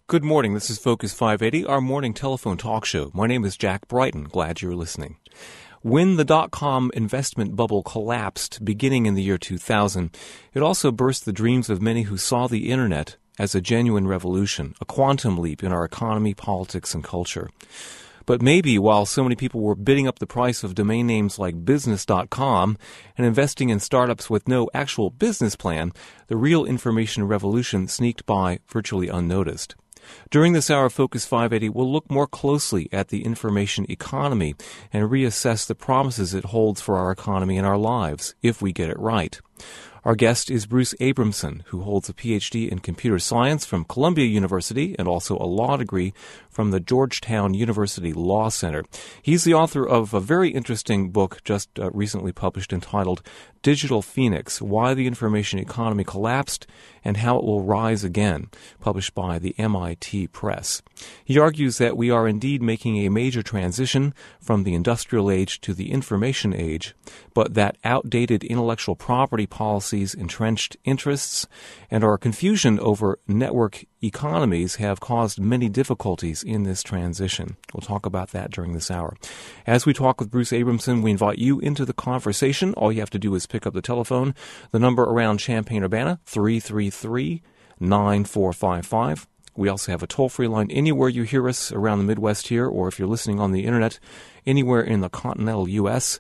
Good morning. This is Focus 580, our morning telephone talk show. My name is Jack Brighton. Glad you're listening. When the dot-com investment bubble collapsed beginning in the year 2000, it also burst the dreams of many who saw the Internet as a genuine revolution, a quantum leap in our economy, politics, and culture. But maybe while so many people were bidding up the price of domain names like business.com and investing in startups with no actual business plan, the real information revolution sneaked by virtually unnoticed. During this hour of Focus 580, we'll look more closely at the information economy and reassess the promises it holds for our economy and our lives, if we get it right. Our guest is Bruce Abramson, who holds a Ph.D. in computer science from Columbia University and also a law degree from the Georgetown University Law Center. He's the author of a very interesting book just recently published entitled Digital Phoenix, Why the Information Economy Collapsed and How It Will Rise Again, published by the MIT Press. He argues that we are indeed making a major transition from the industrial age to the information age, but that outdated intellectual property policies, entrenched interests, and our confusion over network economies have caused many difficulties in this transition. We'll talk about that during this hour. As we talk with Bruce Abramson, we invite you into the conversation. All you have to do is pick up the telephone. The number around Champaign-Urbana, 333-9455. We also have a toll-free line anywhere you hear us around the Midwest here, or if you're listening on the Internet, anywhere in the continental U.S.,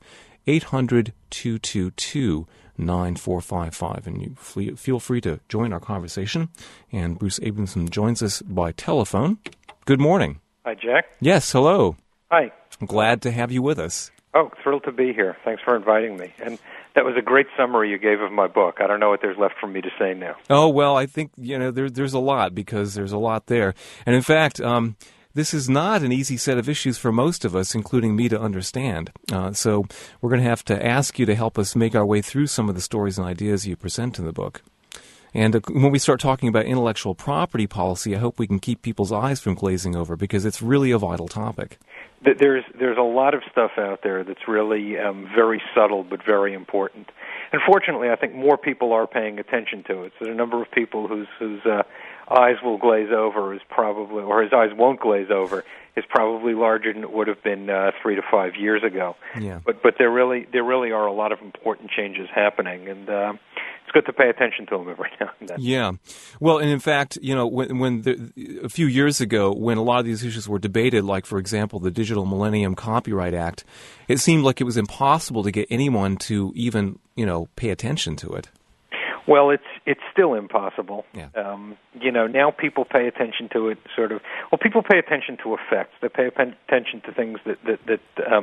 800-222-9455. And you feel free to join our conversation. And Bruce Abramson joins us by telephone. Good morning. Hi, Jack. Yes, hello. Hi. I'm glad to have you with us. Oh, thrilled to be here. Thanks for inviting me. And that was a great summary you gave of my book. I don't know what there's left for me to say now. Oh, well, I think, there's a lot, because there's a lot there. And in fact, this is not an easy set of issues for most of us, including me, to understand. So we're going to have to ask you to help us make our way through some of the stories and ideas you present in the book. And when we start talking about intellectual property policy, I hope we can keep people's eyes from glazing over, because it's really a vital topic. There's a lot of stuff out there that's really very subtle but very important. And fortunately, I think more people are paying attention to it. So the number of people whose eyes will glaze over is probably, or his eyes won't glaze over, is probably larger than it would have been 3 to 5 years ago. Yeah. But there really are a lot of important changes happening, and it's good to pay attention to them every now and then. Yeah. Well, and in fact, when a few years ago, when a lot of these issues were debated, like, for example, the Digital Millennium Copyright Act, it seemed like it was impossible to get anyone to even, pay attention to it. Well, it's still impossible. Yeah. Now people pay attention to it people pay attention to effects. They pay attention to things that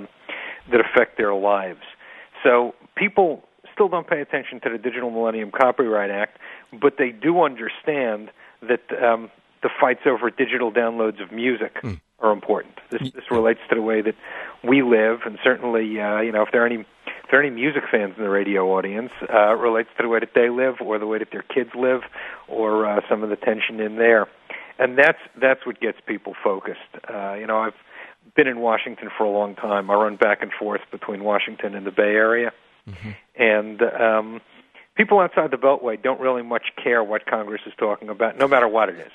affect their lives. So people still don't pay attention to the Digital Millennium Copyright Act, but they do understand that the fights over digital downloads of music are important. This relates to the way that we live, and certainly, if there are any music fans in the radio audience, it relates to the way that they live, or the way that their kids live, or some of the tension in there. And that's what gets people focused. I've been in Washington for a long time. I run back and forth between Washington and the Bay Area. Mm-hmm. And people outside the Beltway don't really much care what Congress is talking about, no matter what it is.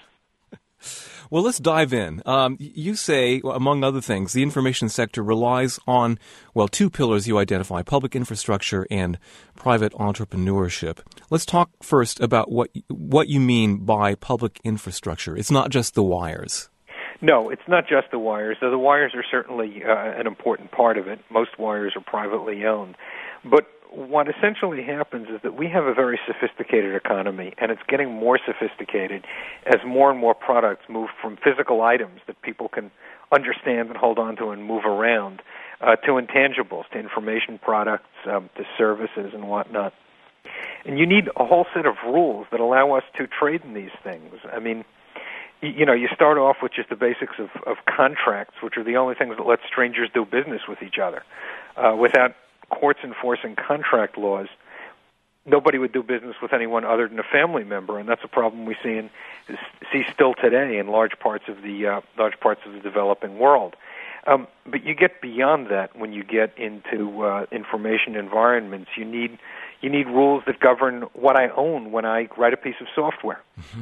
Well, let's dive in. You say, among other things, the information sector relies on, two pillars you identify, public infrastructure and private entrepreneurship. Let's talk first about what you mean by public infrastructure. It's not just the wires. No, it's not just the wires. Though the wires are certainly an important part of it. Most wires are privately owned. But what essentially happens is that we have a very sophisticated economy, and it's getting more sophisticated as more and more products move from physical items that people can understand and hold on to and move around to intangibles, to information products, to services and whatnot. And you need a whole set of rules that allow us to trade in these things. I mean, you start off with just the basics of contracts, which are the only things that let strangers do business with each other. Without courts enforcing contract laws, nobody would do business with anyone other than a family member, and that's a problem we see still today in large parts of the developing world. But you get beyond that when you get into information environments. You need rules that govern what I own when I write a piece of software. Mm-hmm.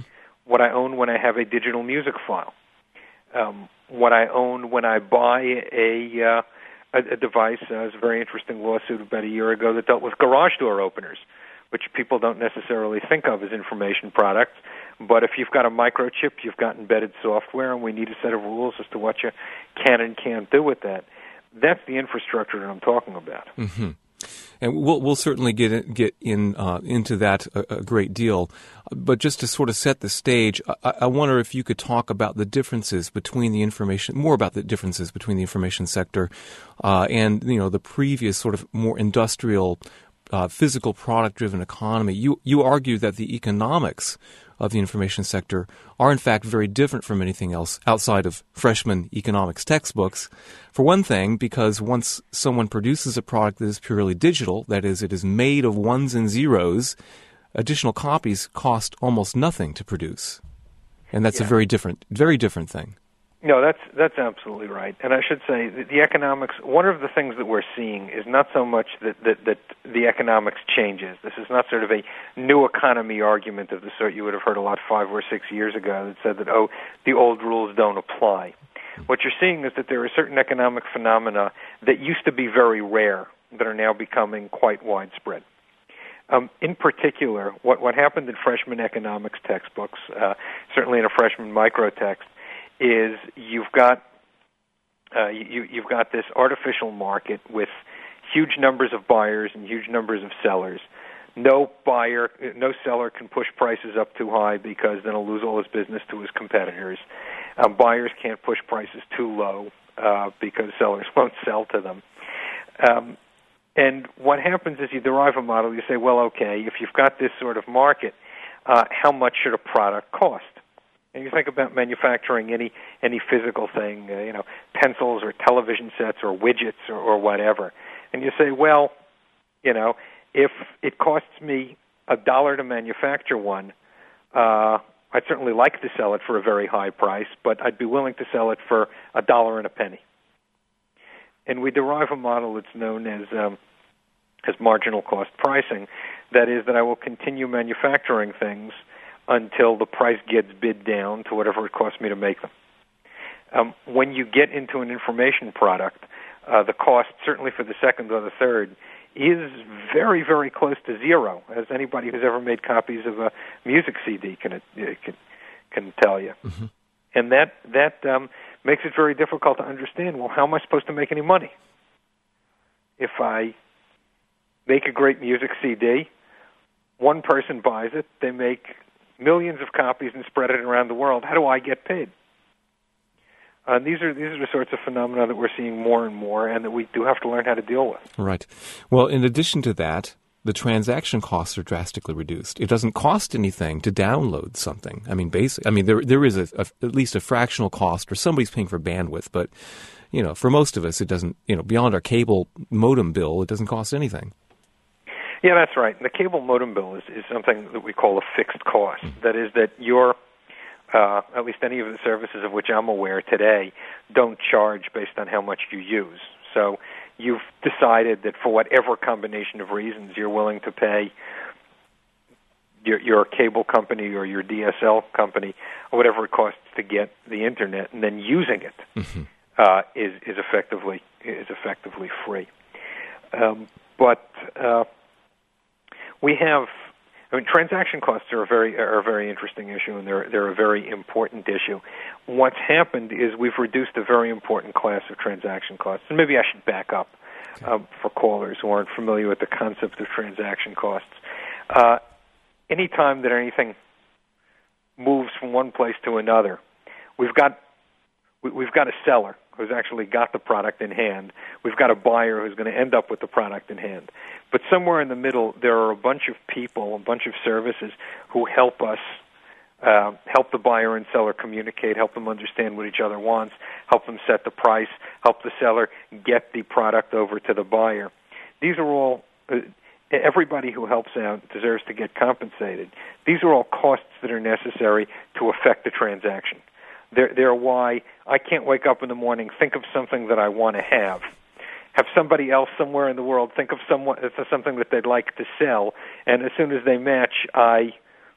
what I own when I have a digital music file, what I own when I buy a device. There was a very interesting lawsuit about a year ago that dealt with garage door openers, which people don't necessarily think of as information products. But if you've got a microchip, you've got embedded software, and we need a set of rules as to what you can and can't do with that. That's the infrastructure that I'm talking about. Mm-hmm. And we'll certainly get into that a great deal. But just to sort of set the stage, I wonder if you could talk about the differences between the information sector and the previous sort of more industrial, physical product-driven economy. You argue that the economics of the information sector are in fact very different from anything else outside of freshman economics textbooks. For one thing, because once someone produces a product that is purely digital, that is, it is made of ones and zeros, additional copies cost almost nothing to produce. And that's a very different thing. No, that's absolutely right. And I should say that the economics, one of the things that we're seeing is not so much that the economics changes. This is not sort of a new economy argument of the sort you would have heard a lot 5 or 6 years ago that said that, the old rules don't apply. What you're seeing is that there are certain economic phenomena that used to be very rare that are now becoming quite widespread. In particular, what happened in freshman economics textbooks, certainly in a freshman microtext, is you've got this artificial market with huge numbers of buyers and huge numbers of sellers. No seller can push prices up too high because then he'll lose all his business to his competitors. Buyers can't push prices too low because sellers won't sell to them. And what happens is you derive a model. You say, well, okay, if you've got this sort of market, how much should a product cost? And you think about manufacturing any physical thing, pencils or television sets or widgets or whatever. And you say, well, if it costs me $1 to manufacture one, I'd certainly like to sell it for a very high price, but I'd be willing to sell it for $1.01. And we derive a model that's known as marginal cost pricing. That is, that I will continue manufacturing things until the price gets bid down to whatever it costs me to make them. When you get into an information product, the cost, certainly for the second or the third, is very, very close to zero, as anybody who's ever made copies of a music CD can tell you. Mm-hmm. And that makes it very difficult to understand, well, how am I supposed to make any money? If I make a great music CD, one person buys it, they make millions of copies and spread it around the world. How do I get paid? These are the sorts of phenomena that we're seeing more and more, and that we do have to learn how to deal with. Right. Well, in addition to that, the transaction costs are drastically reduced. It doesn't cost anything to download something. I mean, there is at least a fractional cost, or somebody's paying for bandwidth, but for most of us, it doesn't. Beyond our cable modem bill, it doesn't cost anything. Yeah, that's right. The cable modem bill is something that we call a fixed cost. Mm-hmm. That is that your, at least any of the services of which I'm aware today, don't charge based on how much you use. So you've decided that for whatever combination of reasons you're willing to pay your cable company or your DSL company or whatever it costs to get the internet, and then using it is effectively free. But we have, transaction costs are a very interesting issue, and they're a very important issue. What's happened is we've reduced a very important class of transaction costs, and maybe I should back up for callers who aren't familiar with the concept of transaction costs. Any time that anything moves from one place to another, we've got a seller who's actually got the product in hand. We've got a buyer who's going to end up with the product in hand. But somewhere in the middle, there are a bunch of people, a bunch of services who help us, help the buyer and seller communicate, help them understand what each other wants, help them set the price, help the seller get the product over to the buyer. These are all, everybody who helps out deserves to get compensated. These are all costs that are necessary to affect the transaction. They're why I can't wake up in the morning, think of something that I want to have somebody else somewhere in the world think of something that they'd like to sell, and as soon as they match, I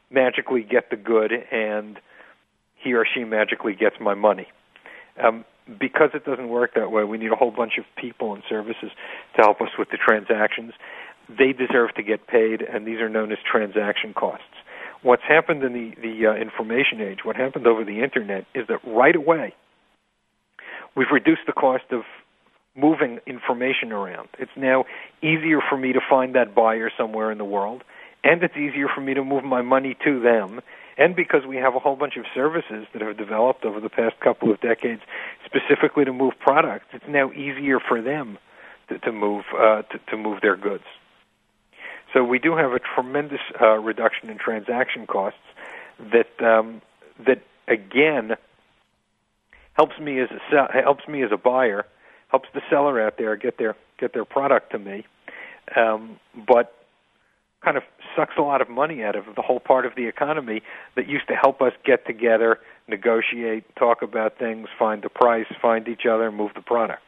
magically get the good and he or she magically gets my money. Because it doesn't work that way, we need a whole bunch of people and services to help us with the transactions. They deserve to get paid, and these are known as transaction costs. What's happened in the information age, what happened over the Internet, is that right away we've reduced the cost of moving information around. It's now easier for me to find that buyer somewhere in the world, and it's easier for me to move my money to them. And because we have a whole bunch of services that have developed over the past couple of decades specifically to move products, it's now easier for them to move their goods. So we do have a tremendous reduction in transaction costs that again helps me as a buyer, helps the seller out there get their product to me, but kind of sucks a lot of money out of the whole part of the economy that used to help us get together, negotiate, talk about things, find the price, find each other, move the product.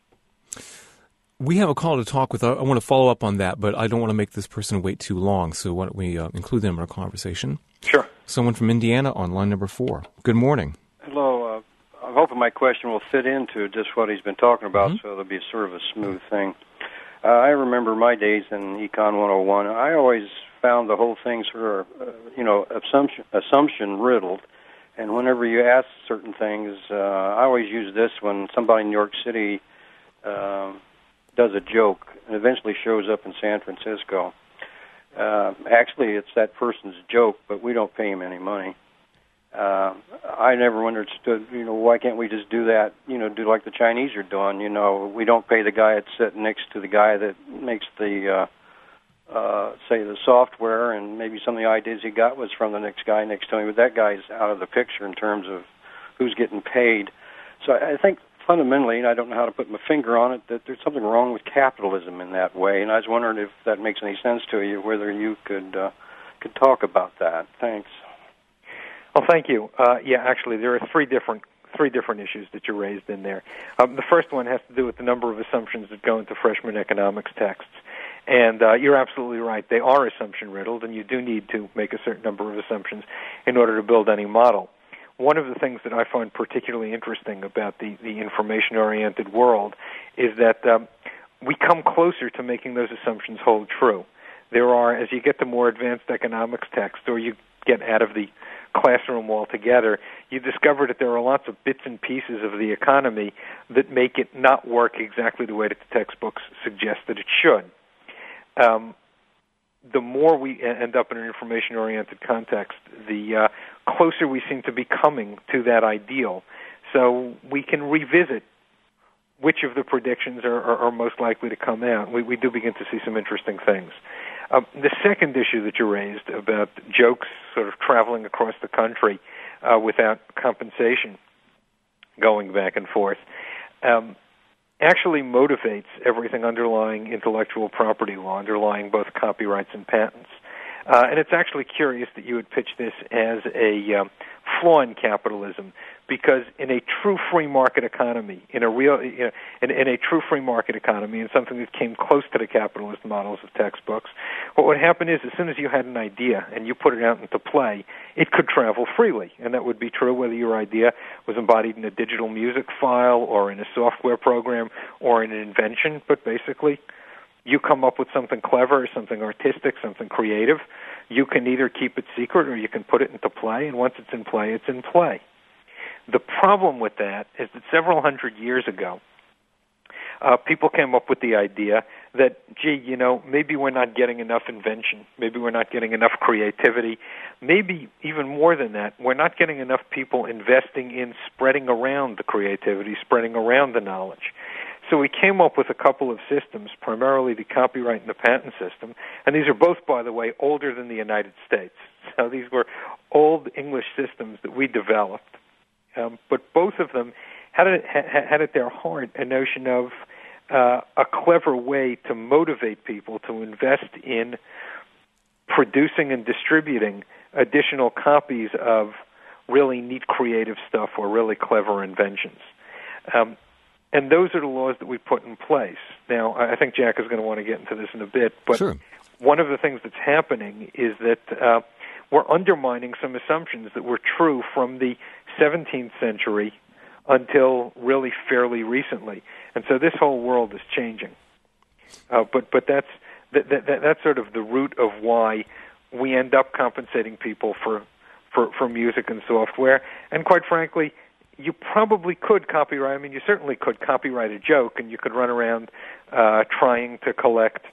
We have a call to talk with. I want to follow up on that, but I don't want to make this person wait too long, so why don't we include them in our conversation? Sure. Someone from Indiana on line number 4. Good morning. Hello. I'm hoping my question will fit into just what he's been talking about, so it'll be sort of a smooth thing. I remember my days in Econ 101. I always found the whole thing sort of, assumption riddled. And whenever you ask certain things, I always use this when somebody in New York City does a joke and eventually shows up in San Francisco. Actually, it's that person's joke, but we don't pay him any money. I never understood, why can't we just do that, do like the Chinese are doing, we don't pay the guy that's sitting next to the guy that makes the, say, the software, and maybe some of the ideas he got was from the next guy next to him, but that guy's out of the picture in terms of who's getting paid. So I think fundamentally, and I don't know how to put my finger on it, that there's something wrong with capitalism in that way, and I was wondering if that makes any sense to you, whether you could talk about that. Thanks. Well, thank you. Actually, there are three different issues that you raised in there. The first one has to do with the number of assumptions that go into freshman economics texts. And you're absolutely right. They are assumption-riddled, and you do need to make a certain number of assumptions in order to build any model. One of the things that I find particularly interesting about the information-oriented world is that we come closer to making those assumptions hold true. There are, as you get to more advanced economics texts, or you get out of the classroom altogether, you discover that there are lots of bits and pieces of the economy that make it not work exactly the way that the textbooks suggest that it should. The more we end up in an information-oriented context, the closer we seem to be coming to that ideal. So we can revisit which of the predictions are most likely to come out. We do begin to see some interesting things. The second issue that you raised about jokes sort of traveling across the country without compensation, going back and forth, actually motivates everything underlying intellectual property law, underlying both copyrights and patents. And it's actually curious that you would pitch this as a flaw in capitalism, because in a true free market economy, in a true free market economy, and something that came close to the capitalist models of textbooks, what would happen is, as soon as you had an idea and you put it out into play, it could travel freely, and that would be true whether your idea was embodied in a digital music file or in a software program or in an invention. But basically, you come up with something clever, something artistic, something creative, you can either keep it secret or you can put it into play, and once it's in play, it's in play. The problem with that is that several hundred years ago, people came up with the idea that, maybe we're not getting enough invention, maybe we're not getting enough creativity, maybe even more than that, we're not getting enough people investing in spreading around the creativity, spreading around the knowledge. So we came up with a couple of systems, primarily the copyright and the patent system, and these are both, by the way, older than the United States. So these were old English systems that we developed. But both of them had at their heart a notion of a clever way to motivate people to invest in producing and distributing additional copies of really neat creative stuff or really clever inventions. And those are the laws that we put in place. Now, I think Jack is going to want to get into this in a bit, but sure. One of the things that's happening is that we're undermining some assumptions that were true from the 17th century until really fairly recently. And so this whole world is changing. But that's sort of the root of why we end up compensating people for music and software. And quite frankly, you probably could copyright. I mean, you certainly could copyright a joke, and you could run around trying to collect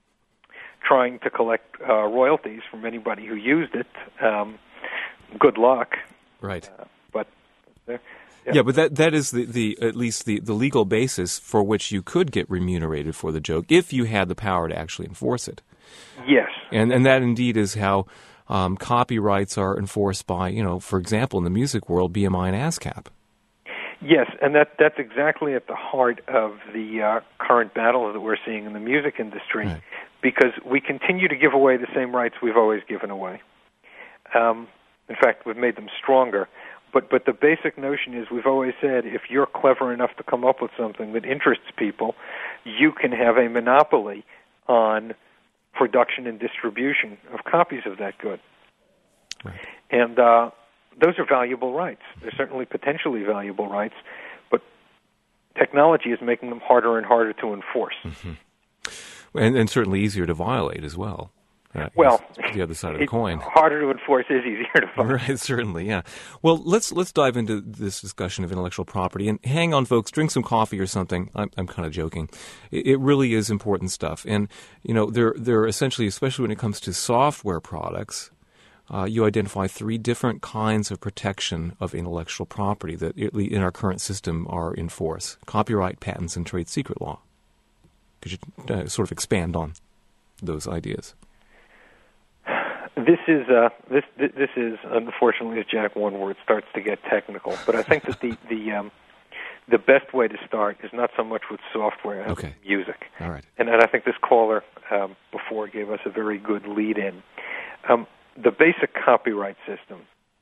royalties from anybody who used it. Good luck. Right. But yeah, but that is the at least the legal basis for which you could get remunerated for the joke if you had the power to actually enforce it. Yes. And that indeed is how copyrights are enforced by, for example, in the music world, BMI and ASCAP. Yes, and that's exactly at the heart of the current battle that we're seeing in the music industry, right. Because we continue to give away the same rights we've always given away. In fact, we've made them stronger. But the basic notion is we've always said if you're clever enough to come up with something that interests people, you can have a monopoly on production and distribution of copies of that good. Right. And those are valuable rights. They're certainly potentially valuable rights, but technology is making them harder and harder to enforce. Mm-hmm. And certainly easier to violate as well. Well, the other side of the coin. Harder to enforce is easier to violate. Right, certainly, yeah. Well, let's dive into this discussion of intellectual property. And hang on, folks, drink some coffee or something. I'm kind of joking. It really is important stuff. And, they're essentially, especially when it comes to software products, you identify 3 different kinds of protection of intellectual property that in our current system are in force: copyright, patents, and trade secret law. Could you sort of expand on those ideas? This is unfortunately, as Jack, one where it starts to get technical. But I think that the best way to start is not so much with software as with music. All right. And I think this caller before gave us a very good lead-in. The basic copyright system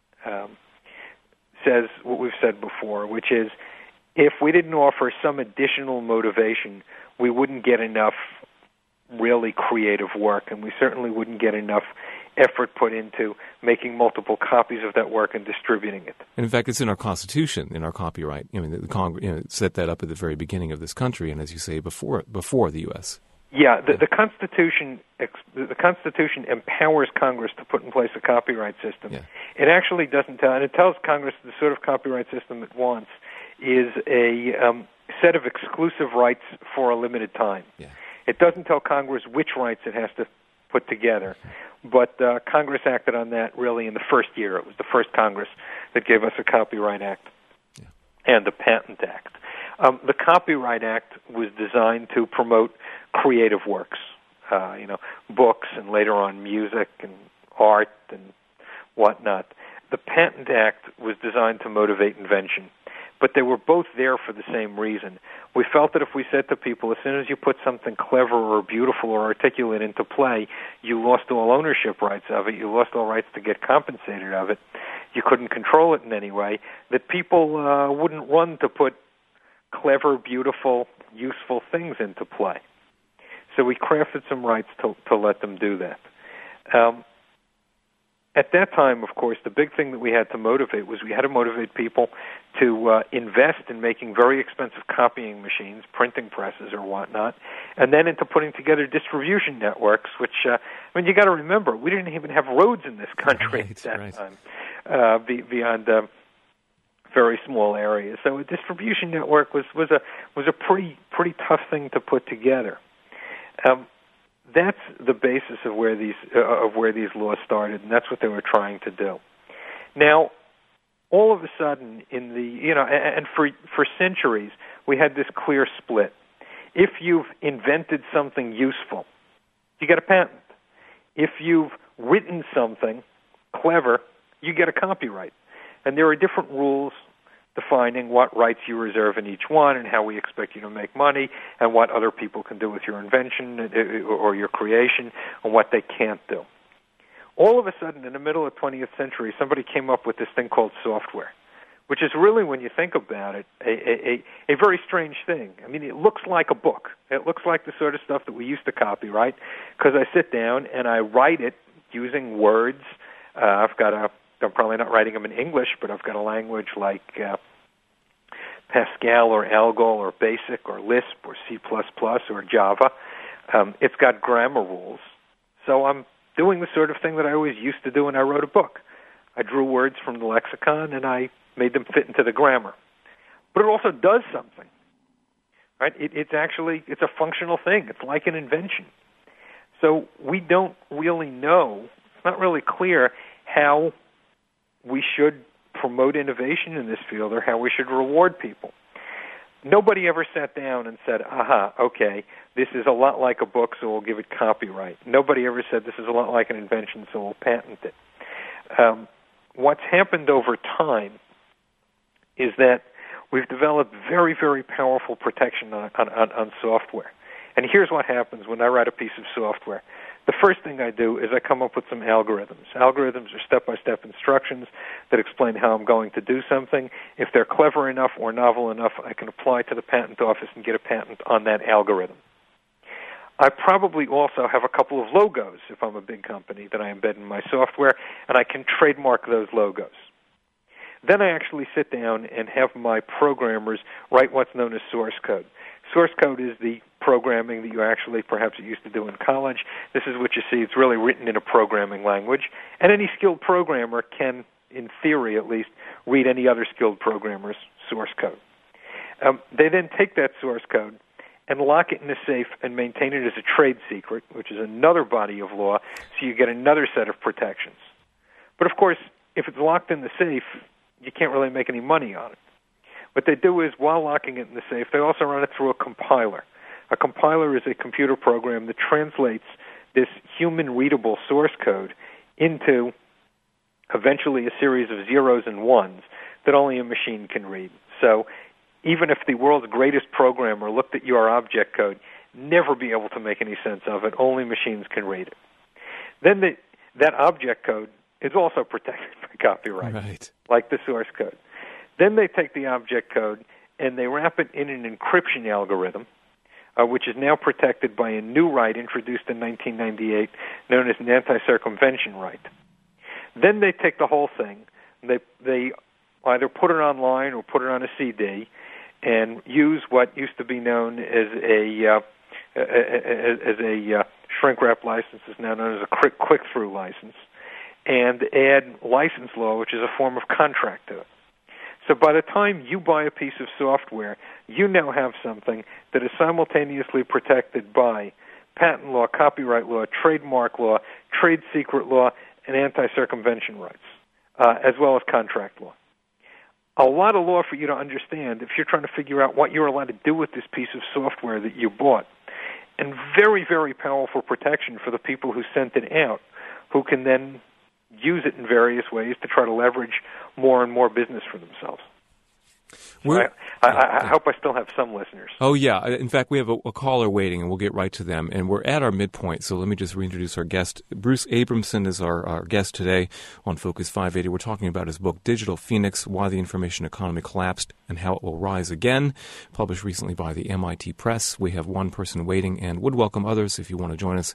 says what we've said before, which is if we didn't offer some additional motivation, we wouldn't get enough really creative work, and we certainly wouldn't get enough effort put into making multiple copies of that work and distributing it. And in fact, it's in our Constitution, in our copyright. I mean, the Congress set that up at the very beginning of this country, and as you say, before the U.S. Yeah, the Constitution empowers Congress to put in place a copyright system. Yeah. It actually doesn't tell, and it tells Congress the sort of copyright system it wants is a set of exclusive rights for a limited time. Yeah. It doesn't tell Congress which rights it has to put together. But Congress acted on that really in the first year. It was the first Congress that gave us a Copyright Act and the Patent Act. The Copyright Act was designed to promote creative works, books and later on music and art and whatnot. The Patent Act was designed to motivate invention. But they were both there for the same reason. We felt that if we said to people, as soon as you put something clever or beautiful or articulate into play, you lost all ownership rights of it, you lost all rights to get compensated of it, you couldn't control it in any way, that people wouldn't run to put clever, beautiful, useful things into play. So we crafted some rights to let them do that. At that time, of course, the big thing that we had to motivate was we had to motivate people to invest in making very expensive copying machines, printing presses or whatnot, and then into putting together distribution networks, which, you got to remember, we didn't even have roads in this country at that time, beyond very small areas. So a distribution network was a pretty tough thing to put together. That's the basis of where these laws started, and that's what they were trying to do. Now, all of a sudden, and for centuries, we had this clear split. If you've invented something useful, you get a patent. If you've written something clever, you get a copyright. And there are different rules defining what rights you reserve in each one and how we expect you to make money and what other people can do with your invention or your creation and what they can't do. All of a sudden, in the middle of the 20th century, somebody came up with this thing called software, which is really, when you think about it, a very strange thing. I mean, it looks like a book. It looks like the sort of stuff that we used to copyright because I sit down and I write it using words I'm probably not writing them in English, but I've got a language like Pascal or Algol or BASIC or Lisp or C++ or Java. It's got grammar rules. So I'm doing the sort of thing that I always used to do when I wrote a book. I drew words from the lexicon and I made them fit into the grammar. But it also does something. Right? It's a functional thing. It's like an invention. So we don't really know, it's not really clear how we should promote innovation in this field or how we should reward people. Nobody ever sat down and said, okay, this is a lot like a book, so we'll give it copyright. Nobody ever said this is a lot like an invention, so we'll patent it. What's happened over time is that we've developed very, very powerful protection on software. And here's what happens when I write a piece of software. The first thing I do is I come up with some algorithms. Algorithms are step-by-step instructions that explain how I'm going to do something. If they're clever enough or novel enough, I can apply to the patent office and get a patent on that algorithm. I probably also have a couple of logos, if I'm a big company, that I embed in my software, and I can trademark those logos. Then I actually sit down and have my programmers write what's known as source code. Source code is the programming that you actually perhaps used to do in college. This is what you see. It's really written in a programming language. And any skilled programmer can, in theory at least, read any other skilled programmer's source code. They then take that source code and lock it in a safe and maintain it as a trade secret, which is another body of law, so you get another set of protections. But of course, if it's locked in the safe, you can't really make any money on it. What they do is, while locking it in the safe, they also run it through a compiler. A compiler is a computer program that translates this human-readable source code into eventually a series of zeros and ones that only a machine can read. So even if the world's greatest programmer looked at your object code, never be able to make any sense of it. Only machines can read it. Then that object code is also protected by copyright, right, like the source code. Then they take the object code and they wrap it in an encryption algorithm, which is now protected by a new right introduced in 1998 known as an anti-circumvention right. Then they take the whole thing, they either put it online or put it on a CD and use what used to be known as a shrink wrap license, is now known as a click-through license, and add license law, which is a form of contract to it. So by the time you buy a piece of software, you now have something that is simultaneously protected by patent law, copyright law, trademark law, trade secret law, and anti-circumvention rights, as well as contract law. A lot of law for you to understand if you're trying to figure out what you're allowed to do with this piece of software that you bought. And very, very powerful protection for the people who sent it out, who can then use it in various ways to try to leverage more and more business for themselves. I hope I still have some listeners. Oh, yeah. In fact, we have a caller waiting, and we'll get right to them. And we're at our midpoint, so let me just reintroduce our guest. Bruce Abramson is our guest today on Focus 580. We're talking about his book, Digital Phoenix, Why the Information Economy Collapsed and How It Will Rise Again, published recently by the MIT Press. We have one person waiting and would welcome others if you want to join us.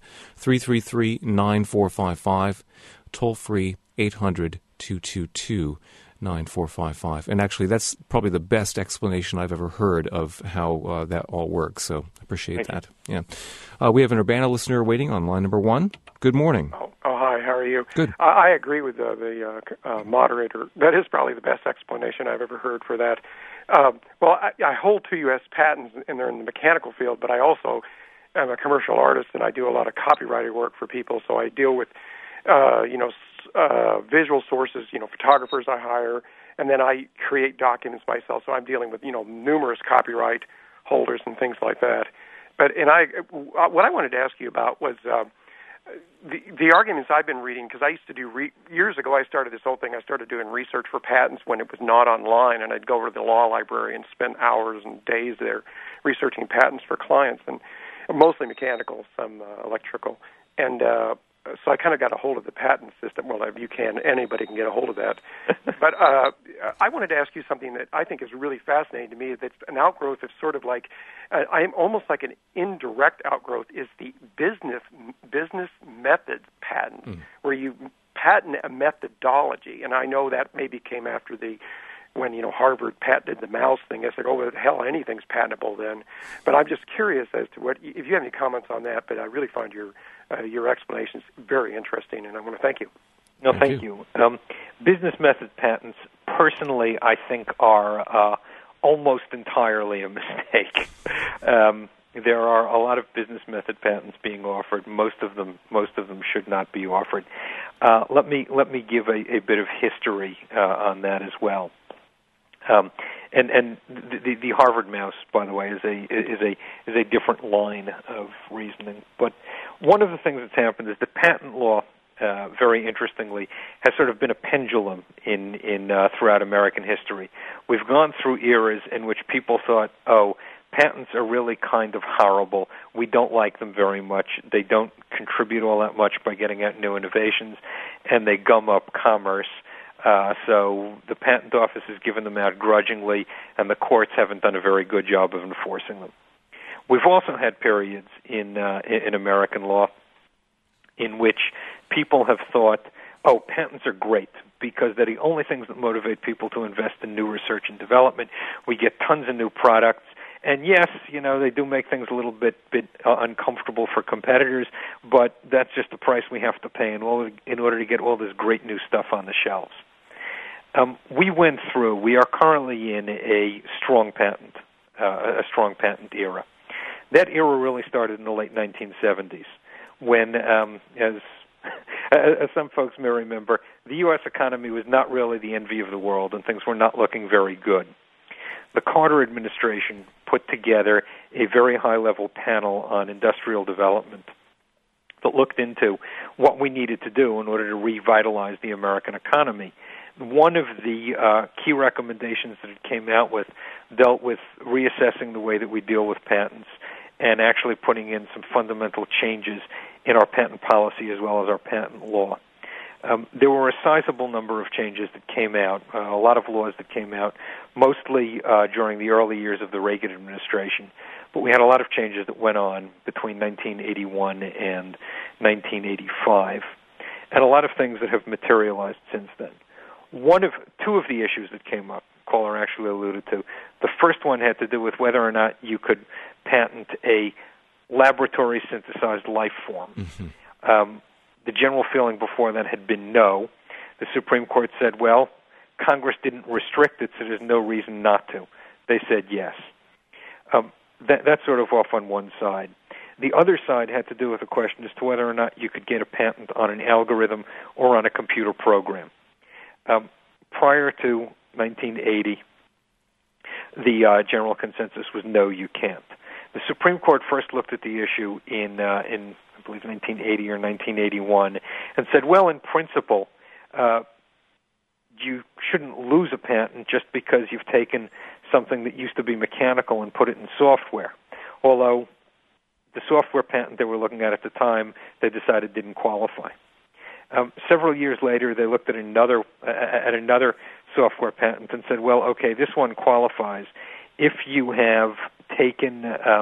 333-9455, toll-free 800-222. 9455. And actually, that's probably the best explanation I've ever heard of how that all works. So I appreciate that. Yeah. We have an Urbana listener waiting on line number 1. Good morning. Oh, hi. How are you? Good. I agree with the moderator. That is probably the best explanation I've ever heard for that. Well, I hold 2 U.S. patents, and they're in the mechanical field, but I also am a commercial artist, and I do a lot of copywriting work for people, so I deal with visual sources, photographers I hire, and then I create documents myself. So I'm dealing with, numerous copyright holders and things like that. But what I wanted to ask you about was the arguments I've been reading, because I used to do years ago. I started this whole thing. I started doing research for patents when it was not online, and I'd go over to the law library and spend hours and days there researching patents for clients, and mostly mechanical, some electrical, and so I kind of got a hold of the patent system. Well, anybody can get a hold of that. But I wanted to ask you something that I think is really fascinating to me. That's an outgrowth of sort of like, I'm almost like an indirect outgrowth, is the business method patent, where you patent a methodology, and I know that maybe came after when Harvard patented the mouse thing. I said, oh, well, hell, anything's patentable then. But I'm just curious as to if you have any comments on that. But I really find your explanations very interesting, and I want to thank you. No, thank you. Business method patents, personally, I think are almost entirely a mistake. There are a lot of business method patents being offered. Most of them should not be offered. Let me give a bit of history on that as well. And the Harvard mouse, by the way, is a different line of reasoning. But one of the things that's happened is that patent law, very interestingly, has sort of been a pendulum in throughout American history. We've gone through eras in which people thought, oh, patents are really kind of horrible. We don't like them very much. They don't contribute all that much by getting out new innovations, and they gum up commerce. So the patent office has given them out grudgingly, and the courts haven't done a very good job of enforcing them. We've also had periods in American law in which people have thought, oh, patents are great because they're the only things that motivate people to invest in new research and development. We get tons of new products. And yes, they do make things a little bit uncomfortable for competitors, but that's just the price we have to pay in order to get all this great new stuff on the shelves. We are currently in a strong patent era. That era really started in the late 1970s when, as some folks may remember, the U.S. economy was not really the envy of the world and things were not looking very good. The Carter administration put together a very high-level panel on industrial development that looked into what we needed to do in order to revitalize the American economy. One of the key recommendations that it came out with dealt with reassessing the way that we deal with patents and actually putting in some fundamental changes in our patent policy as well as our patent law. There were a sizable number of changes that came out, a lot of laws that came out, mostly during the early years of the Reagan administration. But we had a lot of changes that went on between 1981 and 1985, and a lot of things that have materialized since then. Two of the issues that came up, caller actually alluded to. The first one had to do with whether or not you could patent a laboratory synthesized life form. Mm-hmm. The general feeling before that had been no. The Supreme Court said, well, Congress didn't restrict it, so there's no reason not to. They said yes. That's sort of off on one side. The other side had to do with the question as to whether or not you could get a patent on an algorithm or on a computer program. Prior to 1980, the general consensus was no, you can't. The Supreme Court first looked at the issue in I believe 1980 or 1981 and said, well, in principle, you shouldn't lose a patent just because you've taken something that used to be mechanical and put it in software. Although the software patent they were looking at the time, they decided didn't qualify. Several years later, they looked at another software patent and said, well, okay, this one qualifies if you have taken,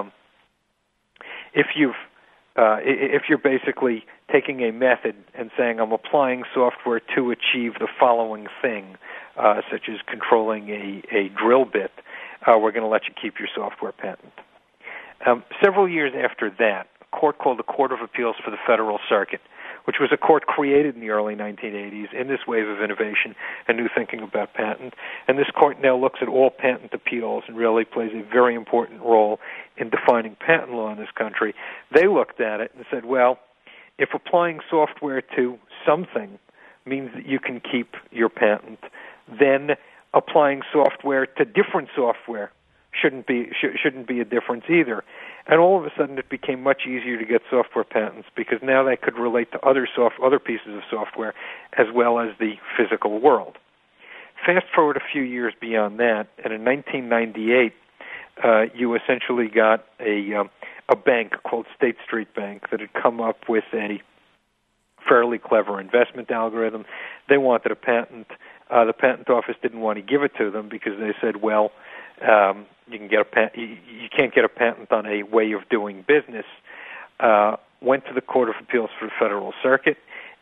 if you're basically taking a method and saying, I'm applying software to achieve the following thing, such as controlling a drill bit, we're going to let you keep your software patent. Several years after that, a court called the Court of Appeals for the Federal Circuit, which was a court created in the early 1980s in this wave of innovation and new thinking about patent. And this court now looks at all patent appeals and really plays a very important role in defining patent law in this country. They looked at it and said, well, if applying software to something means that you can keep your patent, then applying software to different software shouldn't be a difference either. And all of a sudden it became much easier to get software patents because now they could relate to other pieces of software as well as the physical world. Fast forward a few years beyond that, and in 1998, you essentially got a bank called State Street Bank that had come up with a fairly clever investment algorithm. They wanted a patent. The patent office didn't want to give it to them because they said, well, you can't get a patent on a way of doing business. Went to the Court of Appeals for the Federal Circuit,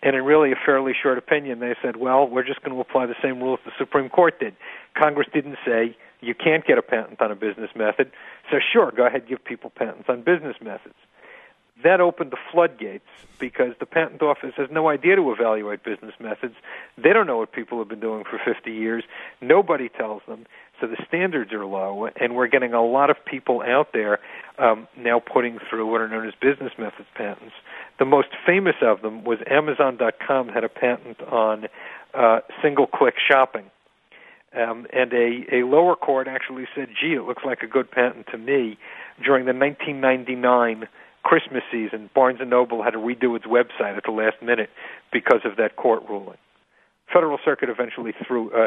And in really a fairly short opinion, they said, well, we're just going to apply the same rules the Supreme Court did. Congress didn't say you can't get a patent on a business method, so sure, go ahead, give people patents on business methods. That opened the floodgates because the Patent Office has no idea to evaluate business methods. They don't know what people have been doing for 50 years. Nobody tells them. So the standards are low, and we're getting a lot of people out there now putting through what are known as business methods patents. The most famous of them was Amazon.com had a patent on single-click shopping. And a lower court actually said, gee, it looks like a good patent to me. During the 1999 Christmas season, Barnes & Noble had to redo its website at the last minute because of that court ruling. Federal Circuit eventually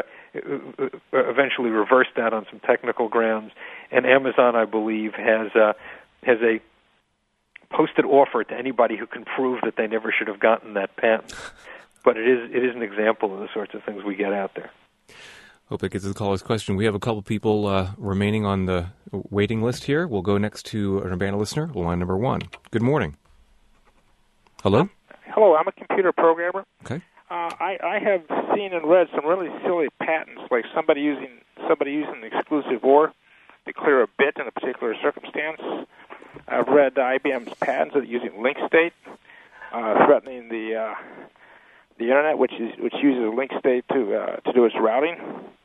reversed that on some technical grounds, and Amazon, I believe, has a posted offer to anybody who can prove that they never should have gotten that patent. But it is an example of the sorts of things we get out there. Hope it gets to the caller's question. We have a couple people remaining on the waiting list here. We'll go next to an Urbana listener, line number 1. Good morning. Hello? Hello, I'm a computer programmer. Okay. I have seen and read some really silly patents, like somebody using exclusive OR to clear a bit in a particular circumstance. I've read IBM's patents of using link state, threatening the internet, which uses link state to do its routing.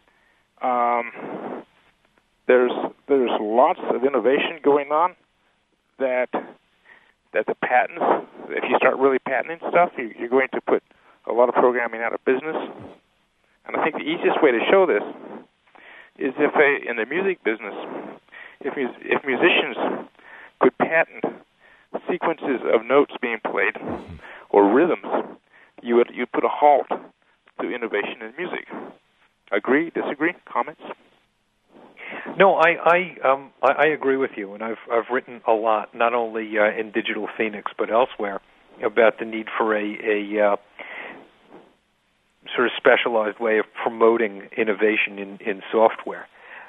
There's lots of innovation going on that the patents, if you start really patenting stuff, you're going to put a lot of programming out of business. And I think the easiest way to show this is in the music business, if musicians could patent sequences of notes being played or rhythms, you put a halt to innovation in music. Agree? Disagree? Comments? No, I agree with you, and I've written a lot, not only in Digital Phoenix but elsewhere, about the need for a sort of specialized way of promoting innovation in software.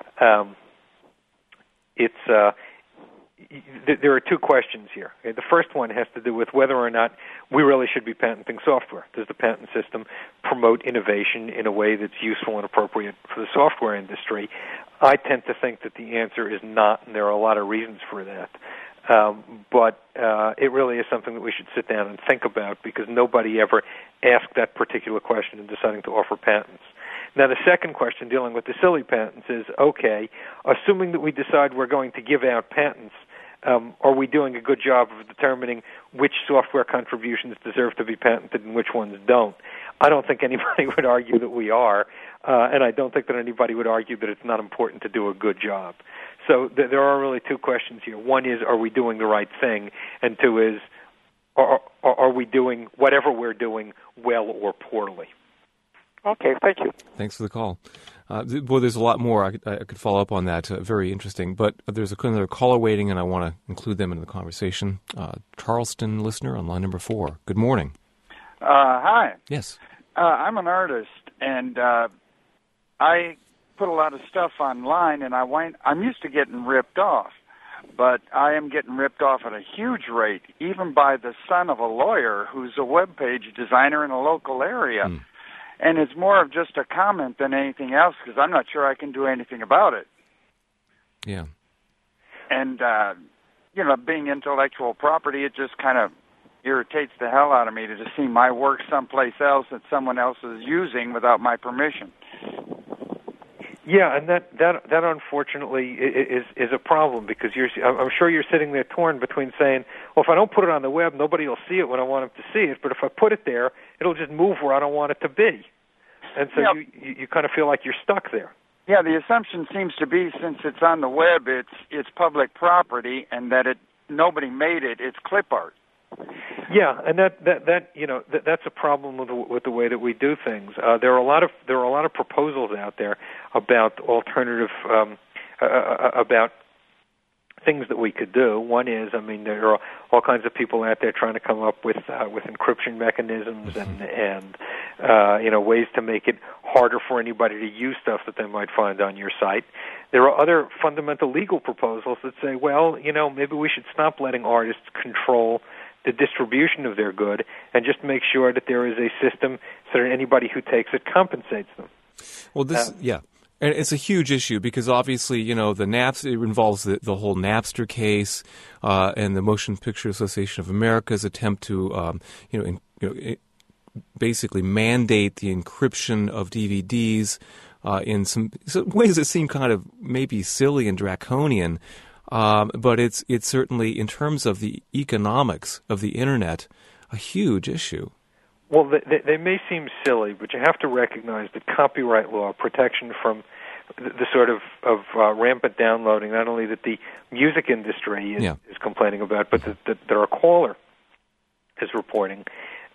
There are two questions here. The first one has to do with whether or not we really should be patenting software. Does the patent system promote innovation in a way that's useful and appropriate for the software industry? I tend to think that the answer is not, and there are a lot of reasons for that. But it really is something that we should sit down and think about, because nobody ever asked that particular question in deciding to offer patents. Now, the second question dealing with the silly patents is, okay, assuming that we decide we're going to give out patents, are we doing a good job of determining which software contributions deserve to be patented and which ones don't? I don't think anybody would argue that we are, and I don't think that anybody would argue that it's not important to do a good job. So there are really two questions here. One is, are we doing the right thing? And two is, are we doing whatever we're doing well or poorly? Okay, thank you. Thanks for the call. Boy, there's a lot more. I could follow up on that. Very interesting. But there's another caller waiting, and I want to include them in the conversation. Charleston listener on line number 4. Good morning. Hi. Yes. I'm an artist, and I put a lot of stuff online, and I'm used to getting ripped off. But I am getting ripped off at a huge rate, even by the son of a lawyer who's a web page designer in a local area. Mm. And it's more of just a comment than anything else, because I'm not sure I can do anything about it. Yeah. And, being intellectual property, it just kind of irritates the hell out of me to just see my work someplace else that someone else is using without my permission. Yeah, and that unfortunately is a problem, because I'm sure you're sitting there torn between saying, well, if I don't put it on the web, nobody will see it when I want them to see it, but if I put it there, it'll just move where I don't want it to be. And so you kind of feel like you're stuck there. Yeah, the assumption seems to be, since it's on the web, it's public property, and that nobody made it. It's clip art. Yeah, and that's a problem with the way that we do things. There are a lot of proposals out there about alternative about things that we could do. One is, there are all kinds of people out there trying to come up with encryption mechanisms and ways to make it harder for anybody to use stuff that they might find on your site. There are other fundamental legal proposals that say, well, maybe we should stop letting artists control the distribution of their good, and just make sure that there is a system so that anybody who takes it compensates them. Well, and it's a huge issue because obviously, you know, it involves the whole Napster case and the Motion Picture Association of America's attempt to, basically mandate the encryption of DVDs in some ways that seem kind of maybe silly and draconian. But it's certainly, in terms of the economics of the Internet, a huge issue. Well, they may seem silly, but you have to recognize that copyright law, protection from the sort of rampant downloading, not only that the music industry is complaining about, but that our caller is reporting.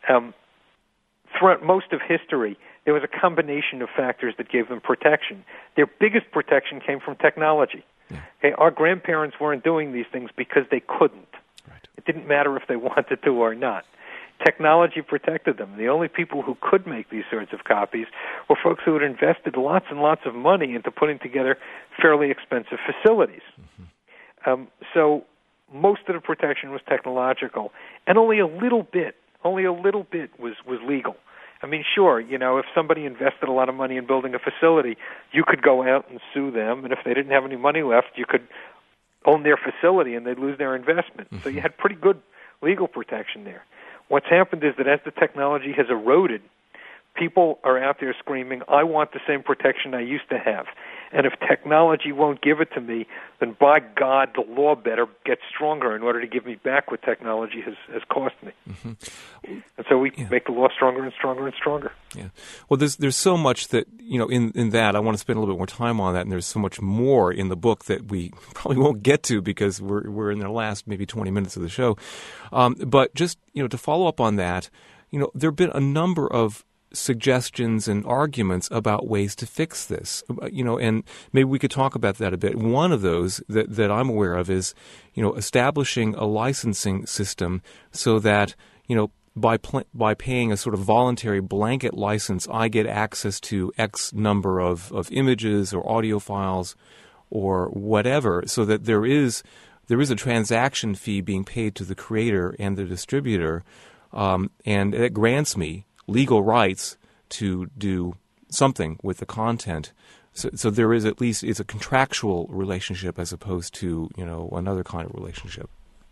Throughout most of history, there was a combination of factors that gave them protection. Their biggest protection came from technology. Yeah. Okay, our grandparents weren't doing these things because they couldn't. Right. It didn't matter if they wanted to or not. Technology protected them. The only people who could make these sorts of copies were folks who had invested lots and lots of money into putting together fairly expensive facilities. Mm-hmm. So most of the protection was technological, and only a little bit was legal. I mean, sure, you know, if somebody invested a lot of money in building a facility, you could go out and sue them, and if they didn't have any money left, you could own their facility and they'd lose their investment. Mm-hmm. So you had pretty good legal protection there. What's happened is that as the technology has eroded, people are out there screaming, I want the same protection I used to have. And if technology won't give it to me, then by God, the law better get stronger in order to give me back what technology has cost me. Mm-hmm. And so we make the law stronger and stronger and stronger. Yeah. Well, there's so much that, you know, in that, I want to spend a little bit more time on that, and there's so much more in the book that we probably won't get to because we're in the last maybe 20 minutes of the show. But just, you know, to follow up on that, you know, there have been a number of suggestions and arguments about ways to fix this, you know, and maybe we could talk about that a bit. One of those that I'm aware of is, you know, establishing a licensing system so that, you know, by paying a sort of voluntary blanket license, I get access to X number of images or audio files or whatever, so that there is a transaction fee being paid to the creator and the distributor, and it grants me legal rights to do something with the content. So there is, at least, it's a contractual relationship as opposed to, you know, another kind of relationship.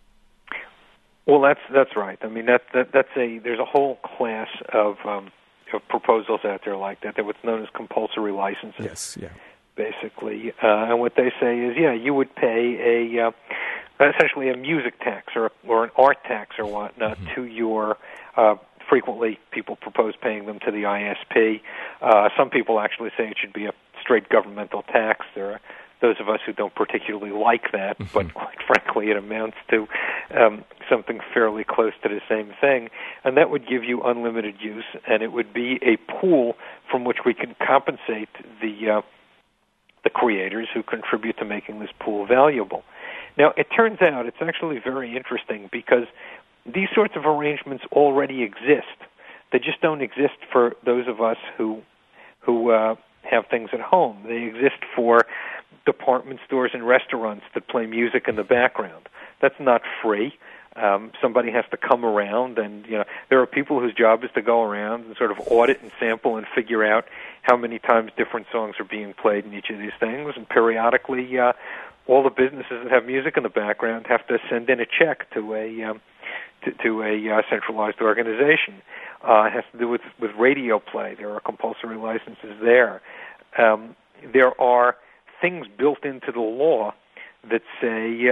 Well, that's right. I mean, there's a whole class of proposals out there like that. They're what's known as compulsory licenses. Yes, yeah. Basically, and what they say is, you would pay essentially a music tax or an art tax or whatnot to your. Frequently, people propose paying them to the ISP. Some people actually say it should be a straight governmental tax. There are those of us who don't particularly like that, but quite frankly, it amounts to something fairly close to the same thing. And that would give you unlimited use, and it would be a pool from which we can compensate the creators who contribute to making this pool valuable. Now, it turns out it's actually very interesting because these sorts of arrangements already exist. They just don't exist for those of us who have things at home. They exist for department stores and restaurants that play music in the background. That's not free. Somebody has to come around, and there are people whose job is to go around and sort of audit and sample and figure out how many times different songs are being played in each of these things. And periodically, all the businesses that have music in the background have to send in a check to a centralized organization. It has to do with radio play. There are compulsory licenses there. There are things built into the law that say,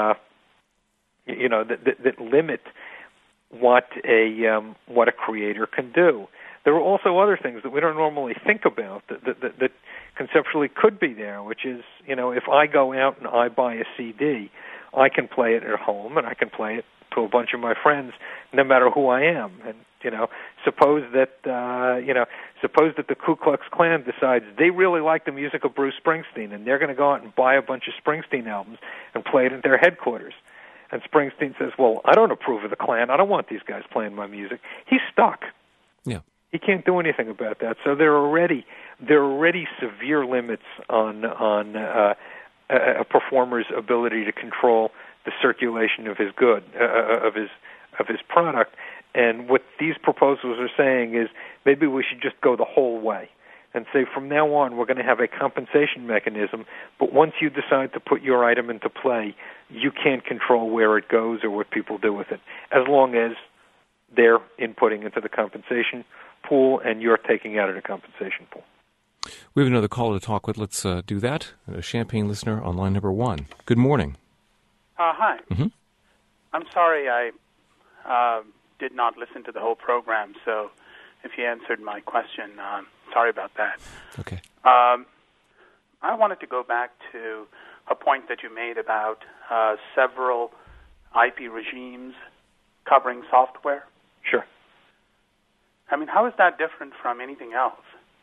that limit what a creator can do. There are also other things that we don't normally think about that conceptually could be there, which is, if I go out and I buy a CD, I can play it at home and I can play it to a bunch of my friends, no matter who I am. And suppose that the Ku Klux Klan decides they really like the music of Bruce Springsteen, and they're going to go out and buy a bunch of Springsteen albums and play it at their headquarters. And Springsteen says, "Well, I don't approve of the Klan. I don't want these guys playing my music." He's stuck. Yeah. He can't do anything about that. So there are already severe limits on a performer's ability to control the circulation of his good, of his of his product. And what these proposals are saying is maybe we should just go the whole way and say from now on we're going to have a compensation mechanism, but once you decide to put your item into play, you can't control where it goes or what people do with it, as long as they're inputting into the compensation pool and you're taking out of the compensation pool. We have another caller to talk with. Let's do that. A Champaign listener on line number 1. Good morning. Hi. Mm-hmm. I'm sorry I did not listen to the whole program, so if you answered my question, sorry about that. Okay. I wanted to go back to a point that you made about several IP regimes covering software. Sure. I mean, how is that different from anything else?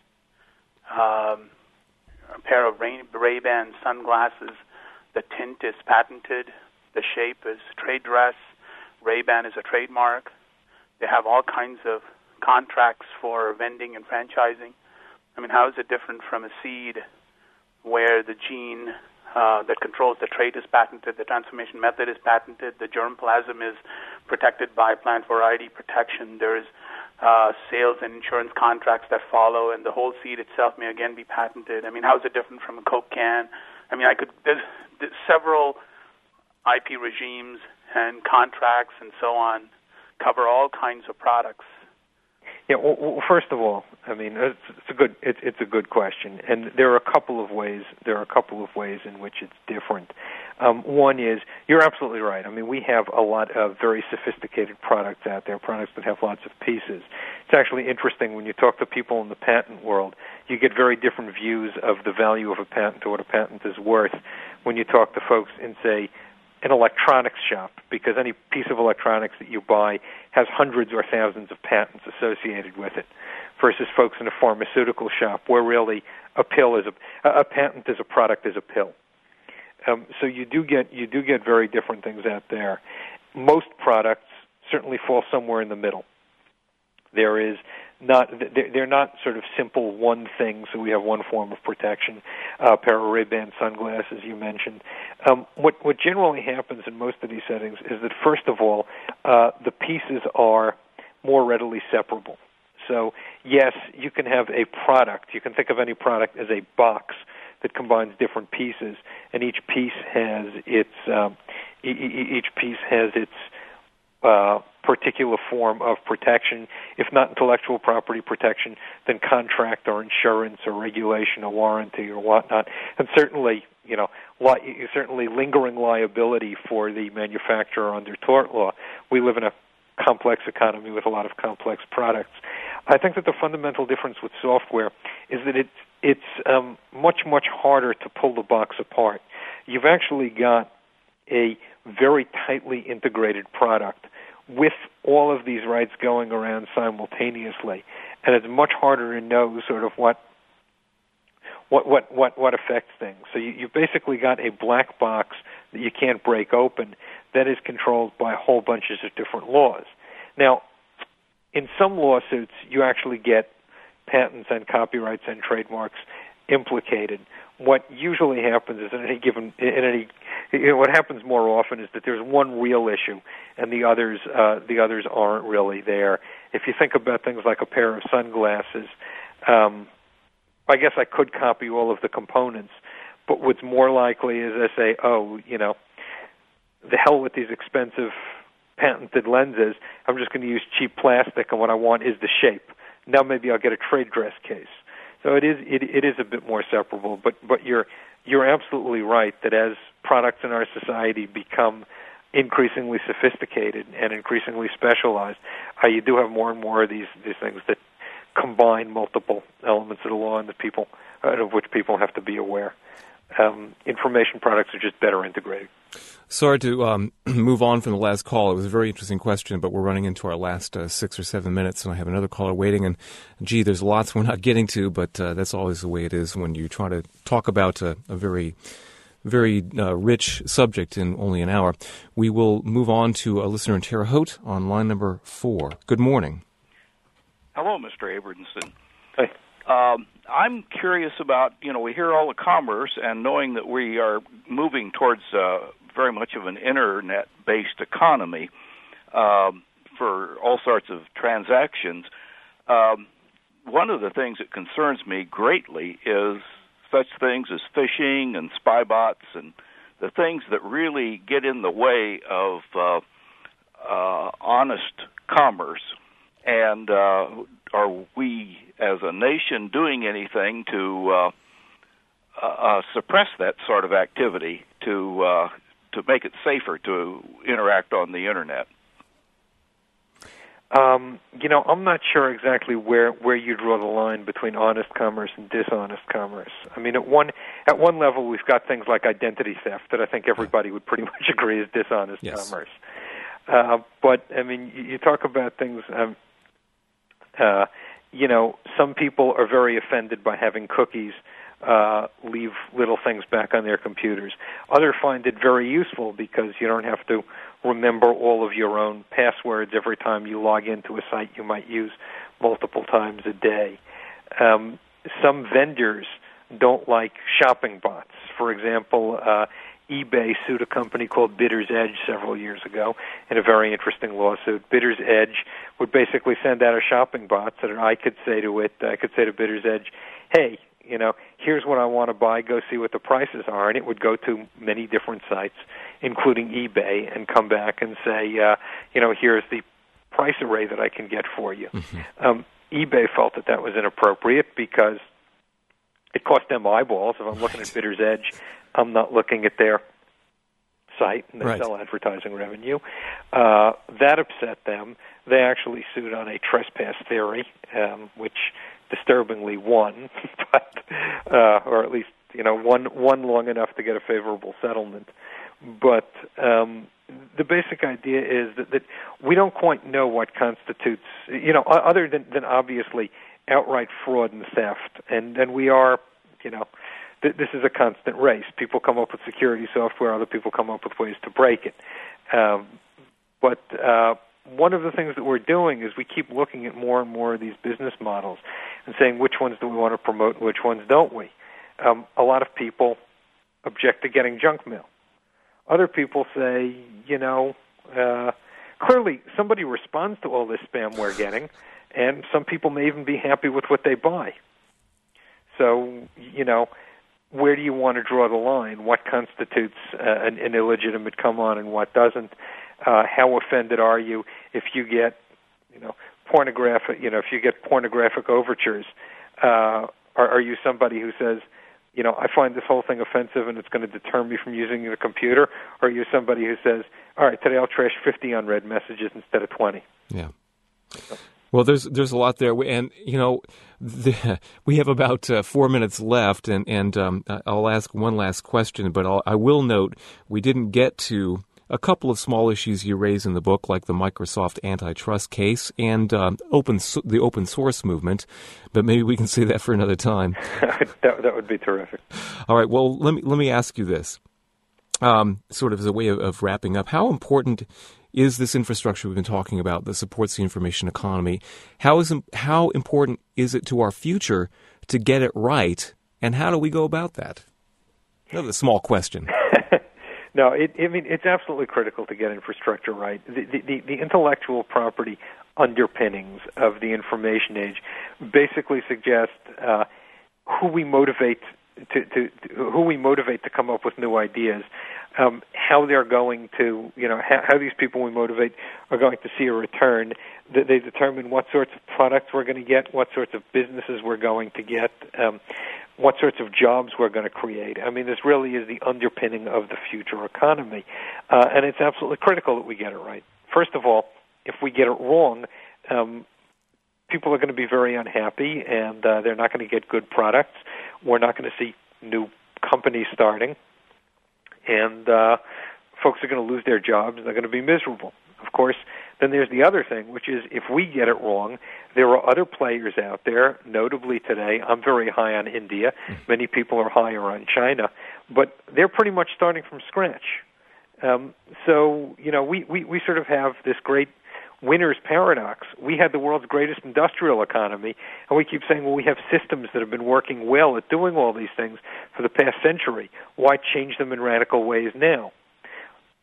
A pair of Ray-Ban sunglasses, the tint is patented, the shape is trade dress, Ray-Ban is a trademark. They have all kinds of contracts for vending and franchising. I mean, how is it different from a seed where the gene that controls the trait is patented, the transformation method is patented, the germplasm is protected by plant variety protection, there is sales and insurance contracts that follow, and the whole seed itself may again be patented. I mean, how is it different from a Coke can? I mean, there's several IP regimes and contracts and so on cover all kinds of products. Yeah. Well, first of all, I mean, it's a good question, and there are a couple of ways. In which it's different. One is you're absolutely right. I mean, we have a lot of very sophisticated products out there, products that have lots of pieces. It's actually interesting when you talk to people in the patent world. You get very different views of the value of a patent or what a patent is worth when you talk to folks in, say, an electronics shop, because any piece of electronics that you buy has hundreds or thousands of patents associated with it, versus folks in a pharmaceutical shop where really a patent is a product is a pill. So you do get very different things out there. Most products certainly fall somewhere in the middle. They're not sort of simple one thing, so we have one form of protection, a pair of Ray-Ban sunglasses you mentioned. What generally happens in most of these settings is that, first of all, the pieces are more readily separable. So, yes, you can have a product. You can think of any product as a box that combines different pieces, and each piece has its particular form of protection. If not intellectual property protection, then contract or insurance or regulation or warranty or whatnot. And certainly, certainly lingering liability for the manufacturer under tort law. We live in a complex economy with a lot of complex products. I think that the fundamental difference with software is that it's much, much harder to pull the box apart. You've actually got a very tightly integrated product with all of these rights going around simultaneously, and it's much harder to know sort of what affects things. So you basically got a black box that you can't break open that is controlled by whole bunches of different laws. Now, in some lawsuits, you actually get patents and copyrights and trademarks implicated. What usually happens is what happens more often is that there's one real issue and the others aren't really there. If you think about things like a pair of sunglasses, I guess I could copy all of the components, but what's more likely is I say, the hell with these expensive patented lenses, I'm just going to use cheap plastic, and what I want is the shape. Now maybe I'll get a trade dress case. So it is a bit more separable, but you're absolutely right that as products in our society become increasingly sophisticated and increasingly specialized, you do have more and more of these things that combine multiple elements of the law and of which people have to be aware. Information products are just better integrated. Sorry to move on from the last call. It was a very interesting question, but we're running into our last 6 or 7 minutes, and I have another caller waiting. And, there's lots we're not getting to, but that's always the way it is when you try to talk about a very, very rich subject in only an hour. We will move on to a listener in Terre Haute on line number 4. Good morning. Hello, Mr. Abramson. Hey. I'm curious about, we hear all the commerce, and knowing that we are moving towards very much of an internet-based economy, for all sorts of transactions. One of the things that concerns me greatly is such things as phishing and spy bots and the things that really get in the way of honest commerce. And are we, as a nation, doing anything to suppress that sort of activity, to make it safer to interact on the Internet? I'm not sure exactly where you draw the line between honest commerce and dishonest commerce. I mean, at one level, we've got things like identity theft that I think everybody would pretty much agree is dishonest commerce. But I mean, you talk about things. Some people are very offended by having cookies leave little things back on their computers. Others find it very useful because you don't have to remember all of your own passwords every time you log into a site you might use multiple times a day. Some vendors don't like shopping bots. For example, eBay sued a company called Bidder's Edge several years ago in a very interesting lawsuit. Bidder's Edge would basically send out a shopping bot so that I could say to Bidder's Edge, hey, here's what I want to buy, go see what the prices are, and it would go to many different sites, including eBay, and come back and say, here's the price array that I can get for you. Mm-hmm. eBay felt that was inappropriate because it cost them eyeballs. If I'm looking at Bidder's Edge, I'm not looking at their site, and they sell advertising revenue. That upset them. They actually sued on a trespass theory, which disturbingly won, but or at least won long enough to get a favorable settlement. But the basic idea is that we don't quite know what constitutes, other than obviously outright fraud and theft, and we are, this is a constant race. People come up with security software, other people come up with ways to break it. But one of the things that we're doing is we keep looking at more and more of these business models and saying which ones do we want to promote and which ones don't we. A lot of people object to getting junk mail. Other people say, clearly somebody responds to all this spam we're getting, and some people may even be happy with what they buy. So, where do you want to draw the line? What constitutes an illegitimate come-on and what doesn't? How offended are you if you get, pornographic? If you get pornographic overtures, are you somebody who says, I find this whole thing offensive and it's going to deter me from using the computer? Or are you somebody who says, all right, today I'll trash 50 unread messages instead of 20? Yeah. Well, there's a lot there, and we have about 4 minutes left, and I'll ask one last question, but I will note we didn't get to a couple of small issues you raise in the book, like the Microsoft antitrust case and the open source movement, but maybe we can say that for another time. That would be terrific. All right. Well, let me ask you this, sort of as a way of wrapping up. How important is this infrastructure we've been talking about that supports the information economy? How important is it to our future to get it right, and how do we go about that? Another small question. No, it's absolutely critical to get infrastructure right. The intellectual property underpinnings of the information age basically suggest who we motivate to come up with new ideas, how they're going to, how these people we motivate are going to see a return. They determine what sorts of products we're going to get, what sorts of businesses we're going to get, what sorts of jobs we're going to create. I mean, this really is the underpinning of the future economy, and it's absolutely critical that we get it right. First of all, if we get it wrong, people are going to be very unhappy, and they're not going to get good products. We're not going to see new companies starting, and folks are going to lose their jobs, and they're going to be miserable. Of course, then there's the other thing, which is if we get it wrong, there are other players out there, notably today. I'm very high on India. Many people are higher on China, but they're pretty much starting from scratch. So, we sort of have this great winner's paradox. We had the world's greatest industrial economy, and we keep saying, well, we have systems that have been working well at doing all these things for the past century. Why change them in radical ways now?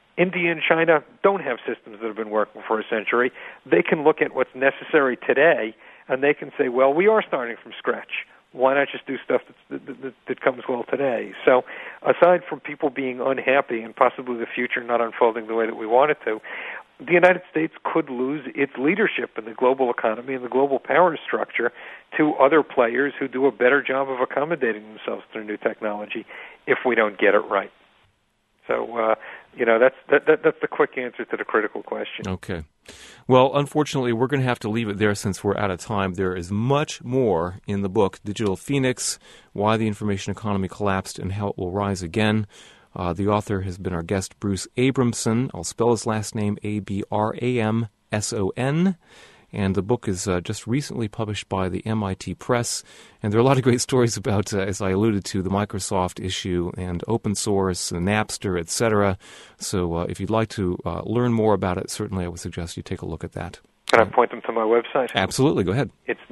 India and China don't have systems that have been working for a century. They can look at what's necessary today, and they can say, well, we are starting from scratch. Why not just do stuff that comes well today? So aside from people being unhappy and possibly the future not unfolding the way that we want it to, the United States could lose its leadership in the global economy and the global power structure to other players who do a better job of accommodating themselves through new technology if we don't get it right. So, that's the quick answer to the critical question. Okay. Well, unfortunately, we're going to have to leave it there since we're out of time. There is much more in the book, Digital Phoenix, Why the Information Economy Collapsed and How It Will Rise Again. The author has been our guest, Bruce Abramson. I'll spell his last name, Abramson. And the book is just recently published by the MIT Press. And there are a lot of great stories about, as I alluded to, the Microsoft issue and open source and Napster, etc. So if you'd like to learn more about it, certainly I would suggest you take a look at that. Can I point them to my website? Absolutely. Go ahead. It's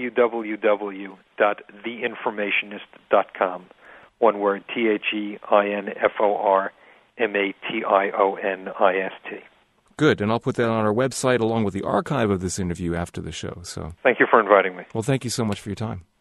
www.theinformationist.com. One word, THEINFORMATIONIST. Good, and I'll put that on our website along with the archive of this interview after the show. So, thank you for inviting me. Well, thank you so much for your time.